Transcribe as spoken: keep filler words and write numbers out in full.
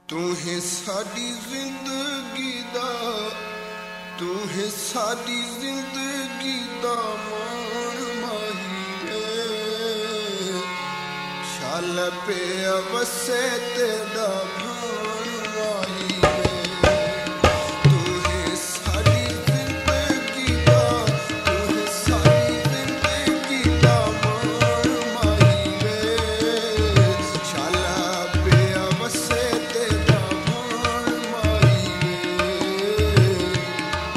तू है साडी जिंदगी दा, तू है साडी जिंदगी दा मान माही शाल पे अवसे तेरा भान माही।